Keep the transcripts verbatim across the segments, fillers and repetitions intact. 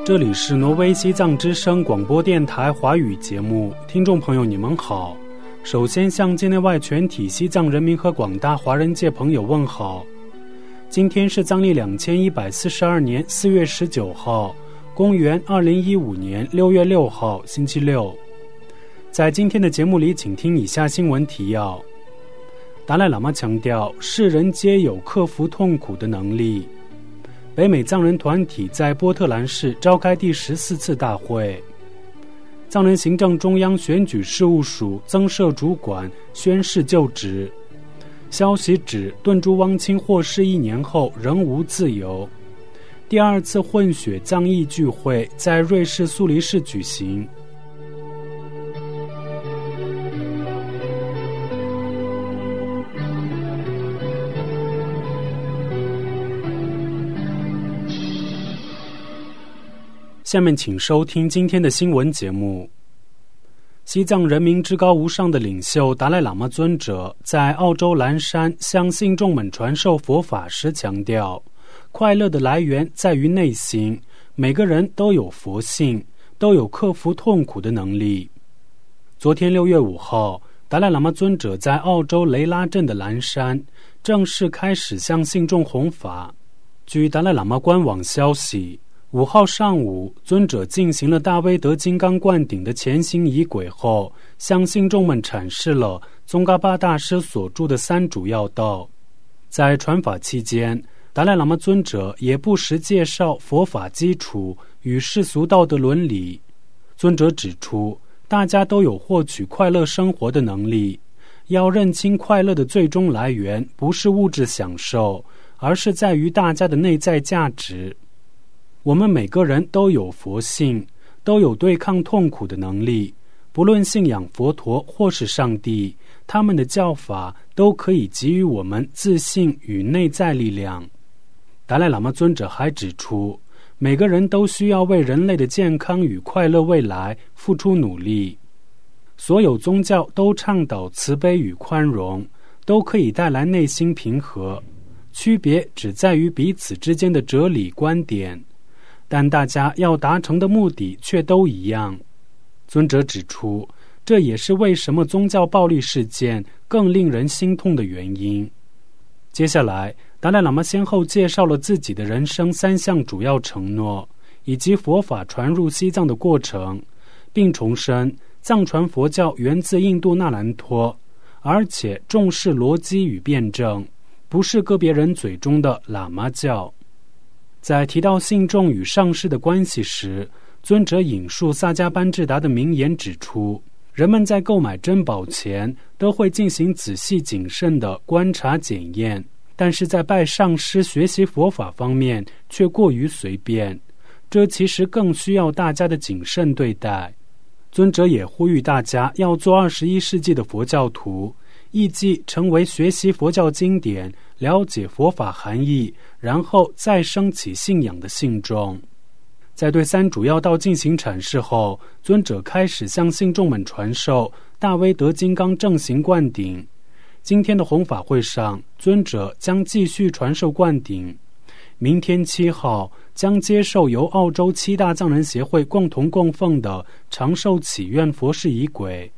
这里是挪威西藏之声广播电台华语节目，听众朋友你们好。首先向境内外全体西藏人民和广大华人界朋友问好。今天是藏历两千一百四十二年四月十九号，公元二零一五年六月六号，星期六。在今天的节目里，请听以下新闻提要。达赖喇嘛强调，世人皆有克服痛苦的能力。北美藏人团体在波特兰市召开第十四次大会。藏人行政中央选举事务署增设主管宣誓就职。消息指，顿珠汪清获释一年后仍无自由。第二次混血藏裔聚会在瑞士苏黎世举行。下面请收听今天的新闻节目。西藏人民至高无上的领袖达赖喇嘛尊者在澳洲蓝山向信众们传授佛法时强调，快乐的来源在于内心，每个人都有佛性，都有克服痛苦的能力。昨天六月五号，达赖喇嘛尊者在澳洲雷拉镇的蓝山正式开始向信众弘法。据达赖喇嘛官网消息，五号上午，尊者进行了大威德金刚灌顶的前行仪轨后，向信众们阐释了宗喀巴大师所著的三主要道。在传法期间，达赖喇嘛尊者也不时介绍佛法基础与世俗道德伦理。尊者指出，大家都有获取快乐生活的能力，要认清快乐的最终来源不是物质享受，而是在于大家的内在价值。我们每个人都有佛性，都有对抗痛苦的能力，不论信仰佛陀或是上帝，他们的教法都可以给予我们自信与内在力量。达赖喇嘛尊者还指出，每个人都需要为人类的健康与快乐未来付出努力。所有宗教都倡导慈悲与宽容，都可以带来内心平和，区别只在于彼此之间的哲理观点，但大家要达成的目的却都一样。尊者指出，这也是为什么宗教暴力事件更令人心痛的原因。接下来，达赖喇嘛先后介绍了自己的人生三项主要承诺，以及佛法传入西藏的过程，并重申藏传佛教源自印度那兰托，而且重视逻辑与辩证，不是个别人嘴中的喇嘛教。在提到信众与上师的关系时，尊者引述萨迦班智达的名言指出，人们在购买珍宝前都会进行仔细谨慎的观察检验，但是在拜上师学习佛法方面却过于随便，这其实更需要大家的谨慎对待。尊者也呼吁大家要做二十一世纪的佛教徒，意即成为学习佛教经典，了解佛法含义，然后再升起信仰的信众。在对三主要道进行阐释后，尊者开始向信众们传授大威德金刚正行灌顶。今天的弘法会上，尊者将继续传授灌顶。明天七号将接受由澳洲七大藏人协会共同供奉的长寿祈愿佛事仪轨。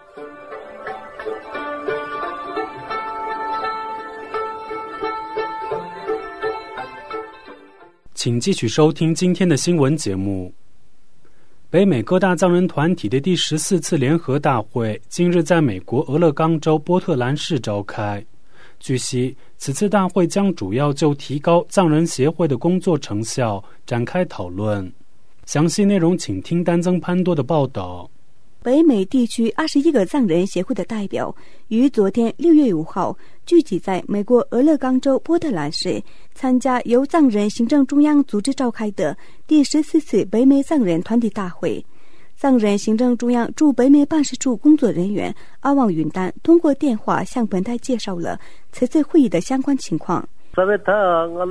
请继续收听今天的新闻节目。北美各大藏人团体的第十四次联合大会今日在美国俄勒冈州波特兰市召开。据悉，此次大会将主要就提高藏人协会的工作成效展开讨论。详细内容请听丹增潘多的报道。 北美地区二十一个藏人协会的代表于昨天六月五号聚集在美国俄勒冈州波特兰市，参加由藏人行政中央组织召开的第十四次北美藏人团体大会。藏人行政中央驻北美办事处工作人员阿旺云丹通过电话向本台介绍了此次会议的相关情况。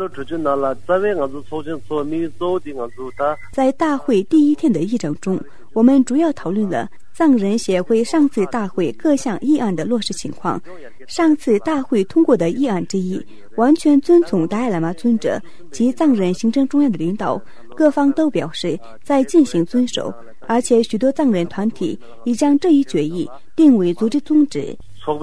在大会第一天的议程中， 我们主要讨论了藏人协会上次大会各项议案的落实情况。上次大会通过的议案之一，完全遵从达赖喇嘛尊者及藏人行政中央的领导，各方都表示在进行遵守，而且许多藏人团体已将这一决议定为组织宗旨。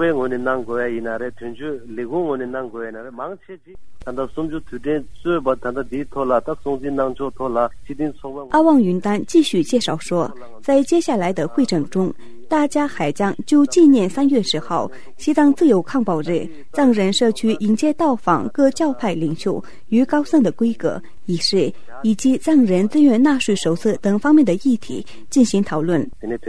阿旺云丹继续介绍说，在接下来的会程中，大家还将就纪念三月十号西藏自由抗暴日，藏人社区迎接到访各教派领袖与高僧的规格、仪式，以及藏人自愿纳税手册等方面的议题进行讨论。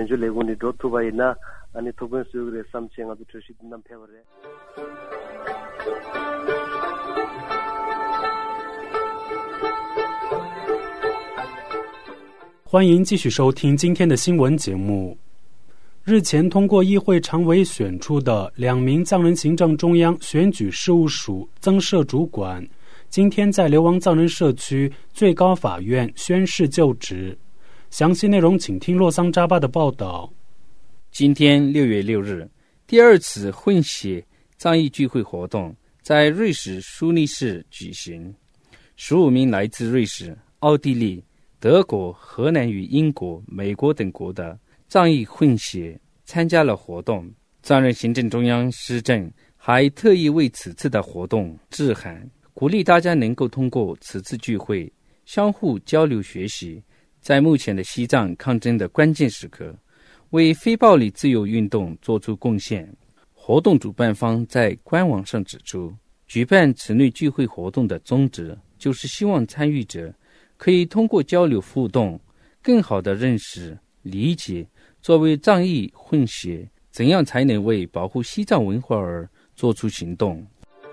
欢迎继续收听今天的新闻节目。日前通过议会常委选出的两名藏人行政中央选举事务署增设主管，今天在流亡藏人社区最高法院宣誓就职。详细内容请听洛桑扎巴的报道。 今天六月六日，第二次混血藏裔聚会活动在瑞士苏黎世举行。十五名来自瑞士、奥地利、德国、荷兰与英国、美国等国的藏裔混血参加了活动。藏人行政中央施政还特意为此次的活动致函，鼓励大家能够通过此次聚会相互交流学习，在目前的西藏抗争的关键时刻，为非暴力自由运动做出贡献。活动主办方在官网上指出，举办此类聚会活动的宗旨就是希望参与者可以通过交流互动，更好地认识、理解作为藏裔混血怎样才能为保护西藏文化而做出行动。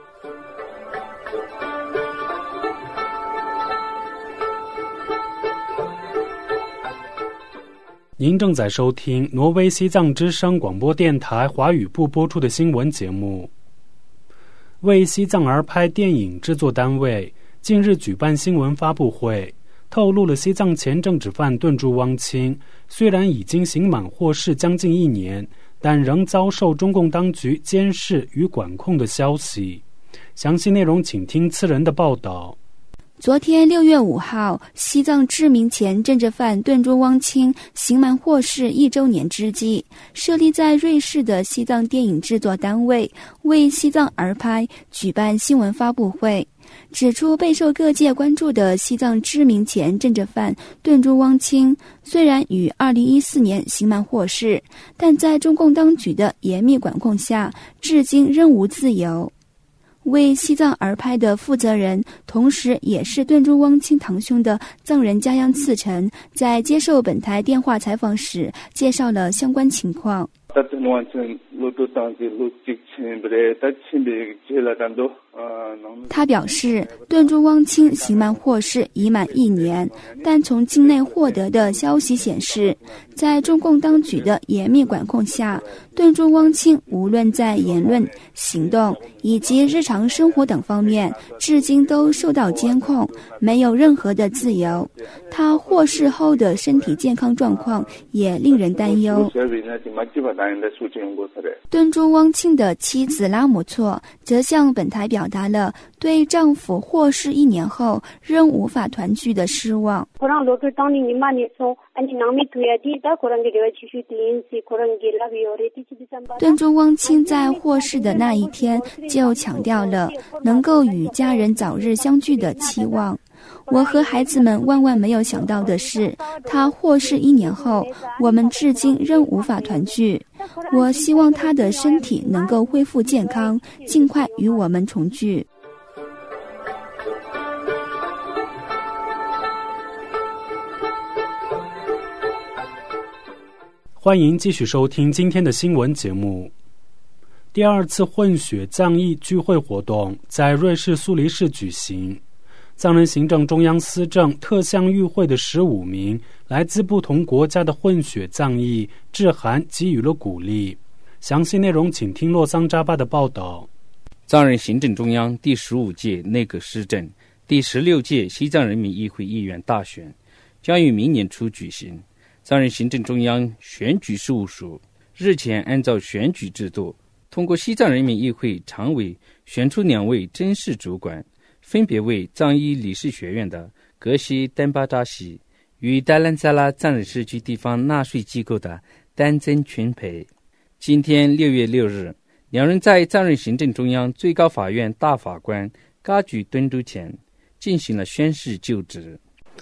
您正在收听挪威西藏之声广播电台华语部播出的新闻节目。为西藏而拍电影制作单位近日举办新闻发布会，透露了西藏前政治犯顿珠汪清虽然已经刑满获释将近一年，但仍遭受中共当局监视与管控的消息。详细内容请听次人的报道。 昨天六月五号，西藏知名前政治犯顿珠汪清刑满获释一周年之际，设立在瑞士的西藏电影制作单位为西藏而拍举办新闻发布会，指出备受各界关注的西藏知名前政治犯顿珠汪清虽然于二零一四年刑满获释，但在中共当局的严密管控下，至今仍无自由。为西藏而拍的负责人，同时也是顿珠汪清堂兄的藏人家央次晨，在接受本台电话采访时介绍了相关情况。他表示，顿珠汪清刑满获释已满一年，但从境内获得的消息显示，在中共当局的严密管控下，顿珠汪清无论在言论、行动以及日常生活等方面，至今都受到监控，没有任何的自由。他获释后的身体健康状况也令人担忧。顿珠汪清的妻子拉姆措则向本台表达了对丈夫获释一年后仍无法团聚的失望。顿珠汪清在获释的那一天就强调了能够与家人早日相聚的期望。我和孩子们万万没有想到的是，他获释一年后，我们至今仍无法团聚。我希望他的身体能够恢复健康，尽快与我们重聚。 欢迎继续收听今天的新闻节目。第二次混血藏裔聚会活动在瑞士苏黎世举行。藏人行政中央司政特项与会的十五名来自不同国家的混血藏裔致函给予了鼓励。详细内容请听洛桑扎巴的报道。 藏人行政中央第十五届内阁施政第十六届西藏人民议会议员大选将于明年初举行。 藏人行政中央选举事务署日前按照选举制度，通过西藏人民议会常委选出两位正式主管，分别为藏医理事学院的格西丹巴扎西与达兰萨拉藏人社区地方纳税机构的丹增群培。今天六月六日，两人在藏人行政中央最高法院大法官噶举敦都前进行了宣誓就职。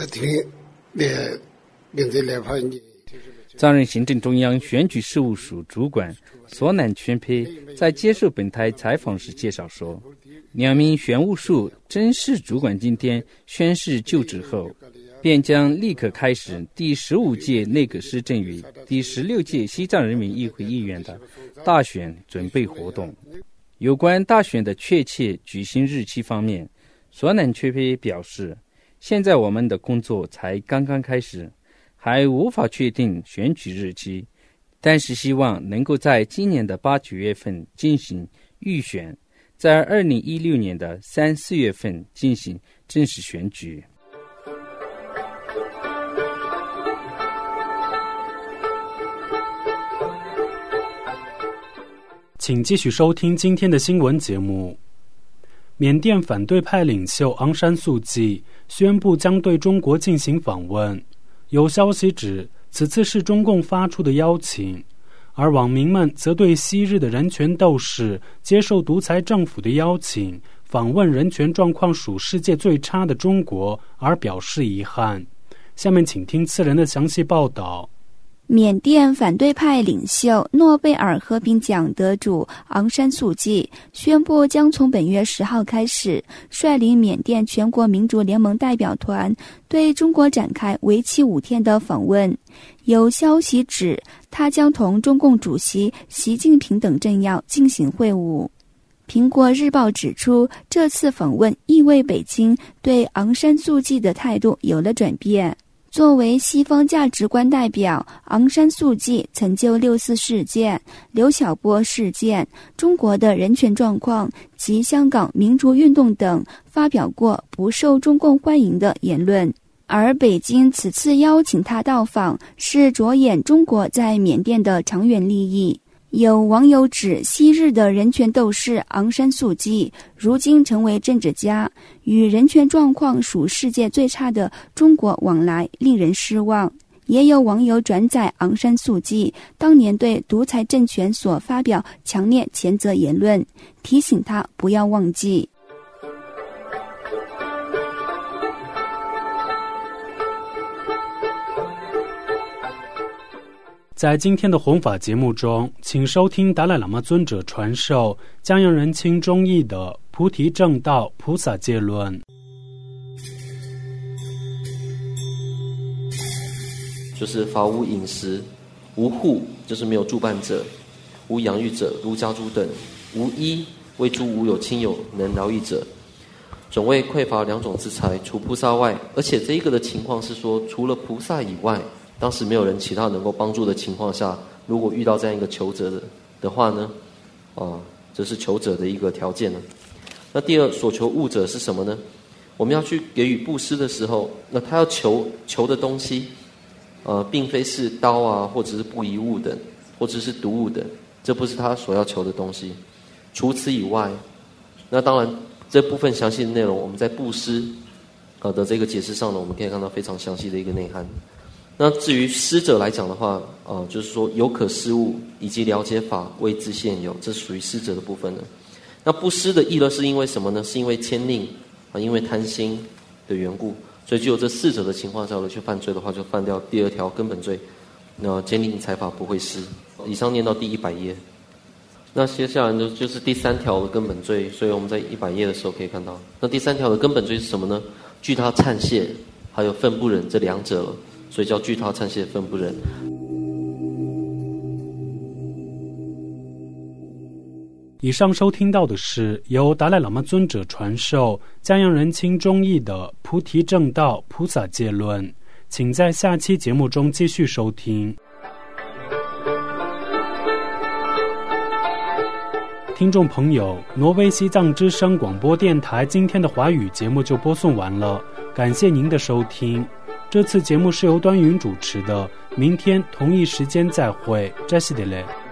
藏人行政中央选举事务署主管索乃全培在接受本台采访时介绍说，两名选务处正式主管今天宣誓就职后，便将立刻开始第十五届内阁施政与第十六届西藏人民议会议员的大选准备活动。有关大选的确切举行日期方面，索乃全培表示，现在我们的工作才刚刚开始，还无法确定选举日期，但是希望能够在今年的八九月份进行预选，在二零一六年的三四月份进行正式选举。 请继续收听今天的新闻节目。缅甸反对派领袖昂山素季宣布将对中国进行访问，有消息指此次是中共发出的邀请，而网民们则对昔日的人权斗士接受独裁政府的邀请访问人权状况属世界最差的中国而表示遗憾。下面请听次人的详细报道。 缅甸反对派领袖诺贝尔和平奖得主昂山素季宣布，将从本月十号开始率领缅甸全国民主联盟代表团对中国展开为期五天的访问。有消息指，他将同中共主席习近平等政要进行会晤。苹果日报指出，这次访问意味北京对昂山素季的态度有了转变。作为西方价值观代表，昂山素季曾就六四事件、刘晓波事件、中国的人权状况及香港民主运动等发表过不受中共欢迎的言论。而北京此次邀请他到访，是着眼中国在缅甸的长远利益。有网友指，昔日的人权斗士昂山素季如今成为政治家，与人权状况属世界最差的中国往来，令人失望。也有网友转载昂山素季当年对独裁政权所发表强烈谴责言论，提醒他不要忘记。 在今天的弘法节目中，请收听达赖喇嘛尊者传授江洋人亲中译的菩提正道菩萨戒论。 就是法无饮食，无户，就是没有住伴者，无养育者，如家猪等，无衣，为诸无有亲友能饶益者，总为匮乏两种之财，除菩萨外。而且这一个的情况是说，除了菩萨以外，当时没有人其他能够帮助的情况下，如果遇到这样一个求者的的话呢，啊，这是求者的一个条件呢。那第二，所求物者是什么呢？我们要去给予布施的时候，那他要求求的东西，呃，并非是刀啊，或者是不宜物等，或者是毒物等，这不是他所要求的东西。除此以外，那当然这部分详细的内容，我们在布施呃的这个解释上呢，我们可以看到非常详细的一个内涵。那至于施者来讲的话，呃，就是说有可施物以及了解法为之现有，这是属于施者的部分呢。那不施的意呢，是因为什么呢？是因为牵令啊，因为贪心的缘故，所以只有这四者的情况下去犯罪的话，就犯掉第二条根本罪。那牵令财法不会施。以上念到第一百页。那接下来呢，就是第三条的根本罪，所以我们在一百页的时候可以看到，那第三条的根本罪是什么呢？惧他忏谢，还有愤不忍这两者了。所以叫惧他忏谢愤不忍。 以上收听到的是由达赖喇嘛尊者传授江洋人亲中译的菩提正道菩萨戒论，请在下期节目中继续收听。听众朋友，挪威西藏之声广播电台今天的华语节目就播送完了，感谢您的收听。 这次节目是由端云主持的，明天同一时间再会，扎西德勒。